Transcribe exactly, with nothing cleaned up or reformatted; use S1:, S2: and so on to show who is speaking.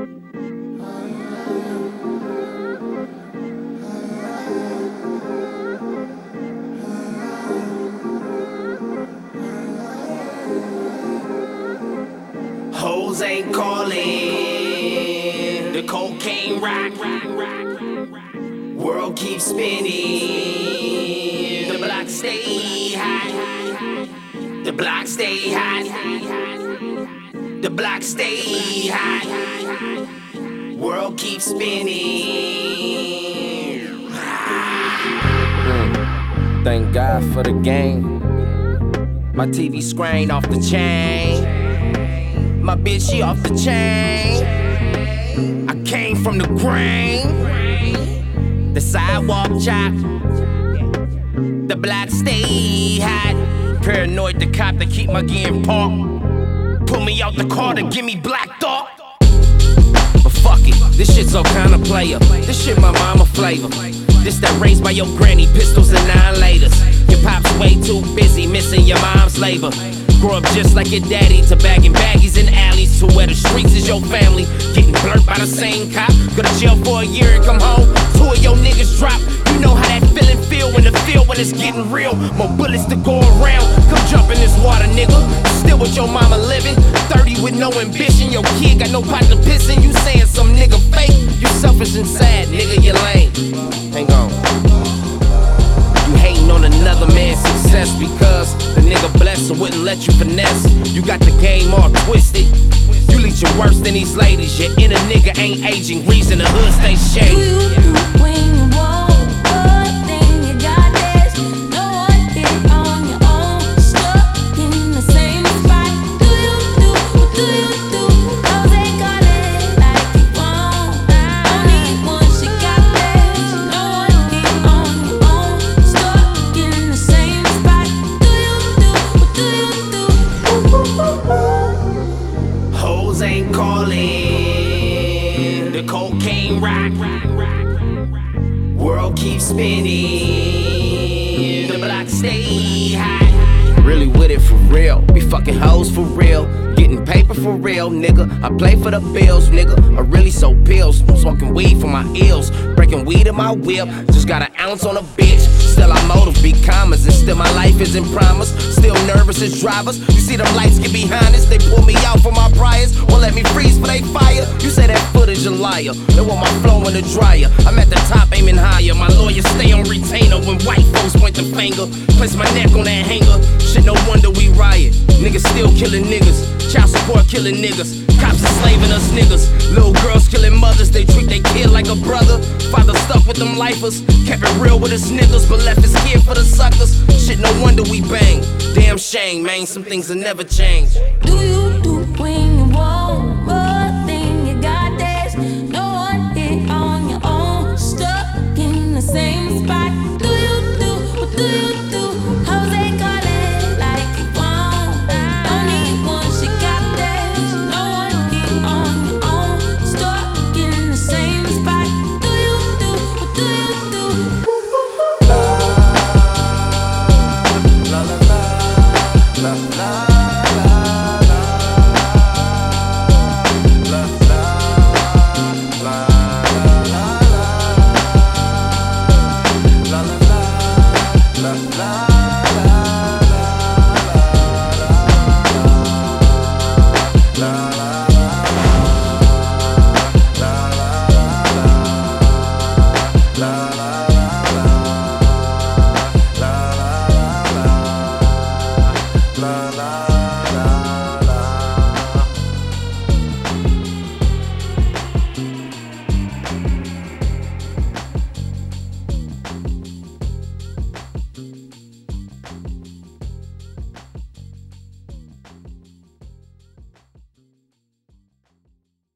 S1: Hoes ain't calling, the cocaine rock, world keeps spinning, the block stay hot, the block stay hot, the block stay hot, world keeps spinning.
S2: mm. Thank God for the game. My T V screen off the chain. My bitch, she off the chain. I came from the grain. The sidewalk chop. The block stay hot. Paranoid the cop to keep my game parked. Pull me out the car to give me black thought. But fuck it, this shit's all kinda player. This shit my mama flavor. This that raised by your granny, pistols and nine laters. Your pop's way too busy missing your mom's labor. Grow up just like your daddy, to bagging baggies in alleys, to where the streets is your family. Getting burnt by the same cop. Go to jail for a year and come home. Two of your niggas drop. You know how that feeling feel when the feel when it's getting real. More bullets to go around. Come jump in this water, nigga. Still with your mama living. thirty with no ambition. Your kid got no pot to piss in. You saying some nigga fake. You selfish and sad, nigga, you lame. Hang on. You hating on another man's success because the nigga blessed and wouldn't let you finesse. You got the game all twisted. You leeching worse than these ladies. Your inner nigga ain't aging. Reason the hood stay shady.
S3: Do you do when you want good thing? You got this. No one did on your own. Stuck in the same spot. Do you do? What do you do? Those they got it like you want. Only one she got this. No one did on your own. Stuck in the same spot. Do you do? What do you do?
S1: Hoes ain't calling, the cocaine rock, world keeps spinning, the block stay hot.
S2: Really with it for real, be fucking hoes for real. Getting paper for real, nigga. I play for the bills, nigga. I really sold pills, smoking weed for my ills. Breaking weed in my whip, just got an ounce on a bitch. Still I motive be commas, and still my life is in promise. Still nervous as drivers. You see them lights get behind us, they pull me out for my priors. Won't let me freeze for they fire. You say that footage a liar, they want my flow in the dryer. I'm at the top aiming higher, my lawyers stay on retainer. When white folks point the finger, place my neck on that hanger. Shit, no wonder we riot. Niggas still killing niggas. Child support killing niggas. Cops enslaving us niggas. Little girls killing mothers. They treat their kid like a brother. Father stuck with them lifers. Kept it real with his niggas, but left his kid for the suckers. Shit, no wonder we bang. Damn shame, man. Some things will never change.
S3: Do you do when you want